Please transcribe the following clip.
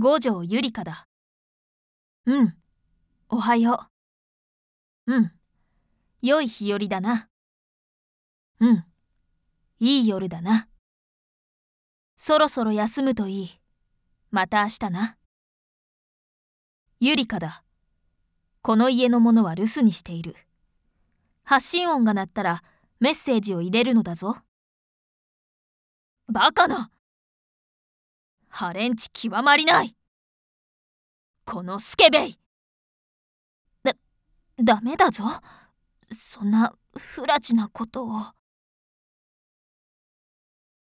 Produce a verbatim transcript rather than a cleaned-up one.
五条ゆりかだ。うん、おはよう。うん、良い日和だな。うん、いい夜だな。そろそろ休むといい。また明日な。ゆりかだ。この家のものは留守にしている。発信音が鳴ったらメッセージを入れるのだぞ。バカな！ハレンチ極まりない！このスケベイ！だ、ダメだぞ。そんな不埒なことを。